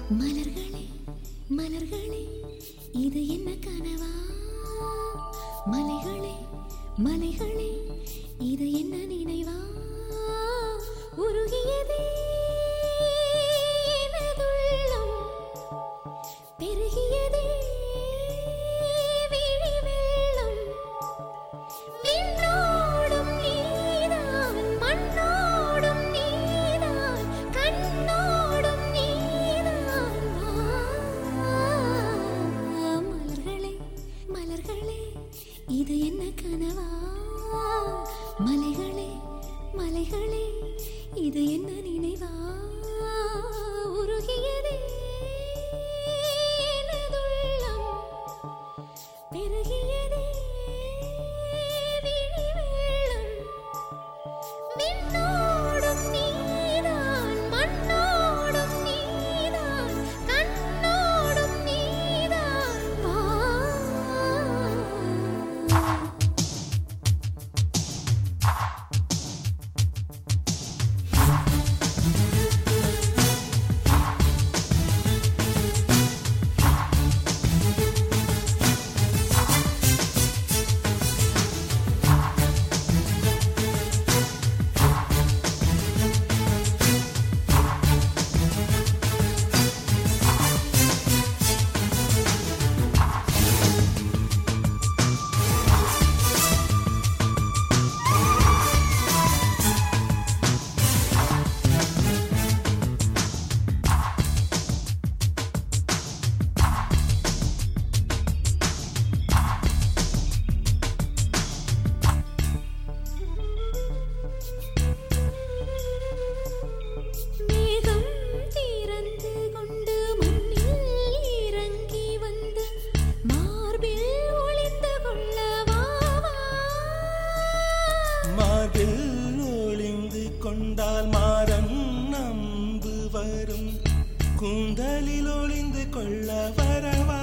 மலர்களே மலர்களே இது என்ன கனவா? மலைகளே மலைகளே இது என்ன நினைவா? உருகியதே எனதுள்ளம், பெருகியதே விழி வெள்ளம். விண்ணோடும் நீதான், மண்ணோடும் நீதான், கண்ணோடும் நீதான். மலர்களே மலர்களே இது என்ன கனவா? மலைகளே மலைகளே இது என்ன நினைவா? உருகியதே எனதுள்ளம், பெருகியதே விழி வெள்ளம். விண்ணோடும் நீதான், மண்ணோடும் நீதான், கண்ணோடும் நீதான். கொண்டால் மாறன் நம்பு வரும், கூந்தலில் ஒளிந்து கொள்ள வரவா?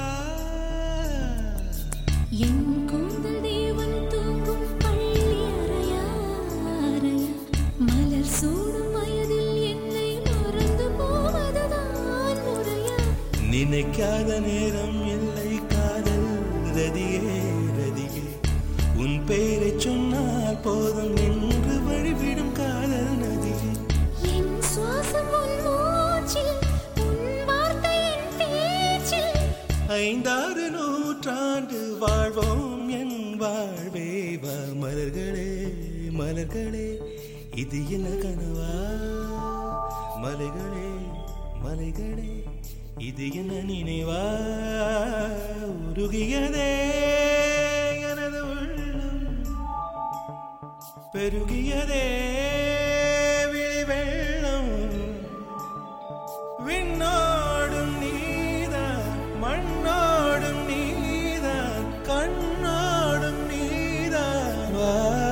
என் கூந்தல் தேவன் தூங்கும் பள்ளி அறையா அறையா, மலர் சூடும் வயதில் என்னை மறந்து போவதுதான் முறையா? நினைக்காத நேரம் இல்லை காதல் ரதியே ரதியே, உன் பெயரை சொன்னால் போதும் நின்று வழிவிடும் காதல் நதியே. என் சுவாசம் உன் மூச்சில், உன் வார்த்தையின் பேச்சில். 5-6 நூற்றாண்டு வாழ்வோம் என் வாழ்வே வா. மலர்களே மலர்களே இது என்ன கனவா? மலைகளே மலைகளே இது என்ன நினைவா? உருகியதே எனது உள்ளம், பெருகியதே விழி வெள்ளம். விண்ணோடும் நீதான், மண்ணோடும் நீதான், கண்ணோடும் நீதான். வா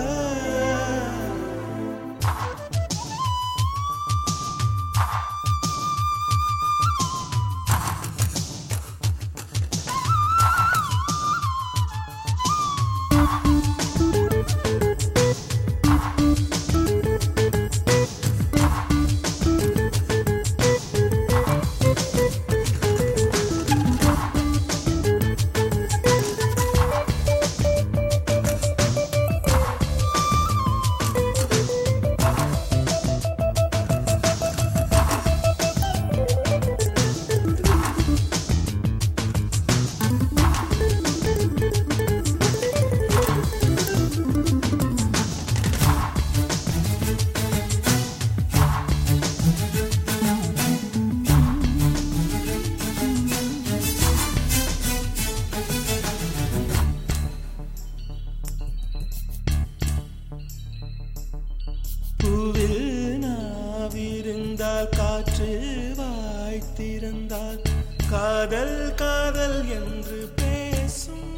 பூவில் நாவிருந்தால், காற்று வாய்த்திருந்தால், காதல் காதல் என்று பேசும்.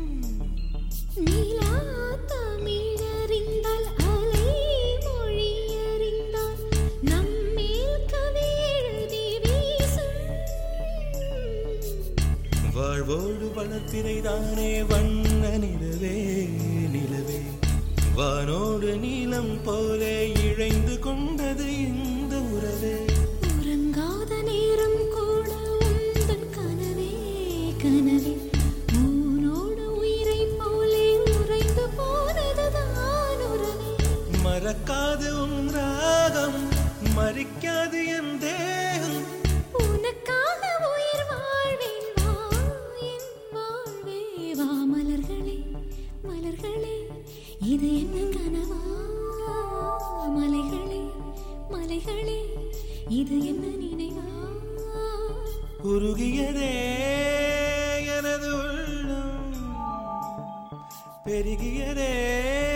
நீலா தமிழறிந்தால், அலை மொழியறிந்தால், நம்மேல் கவி எழுதி வீசும். வாழ்வோடு வளர்த்திரைதானே வண்ண நிலவே நிலவே, வானோடு நீலம் போலே இழைந்து கொண்டது இந்த உறவே. உறங்காத நேரம் கூட மறக்காது உன் ராகம் மறிக்காது என் தேகம் உனக்காக உயிர் வாழ்வேன் வா என் வாழ்வே வா மலர்களே மலர்களே இது என்ன கனவா மலைகளே மலைகளே இது என்ன நினைவா உருகியதே எனது உள்ளம் பெருகியதே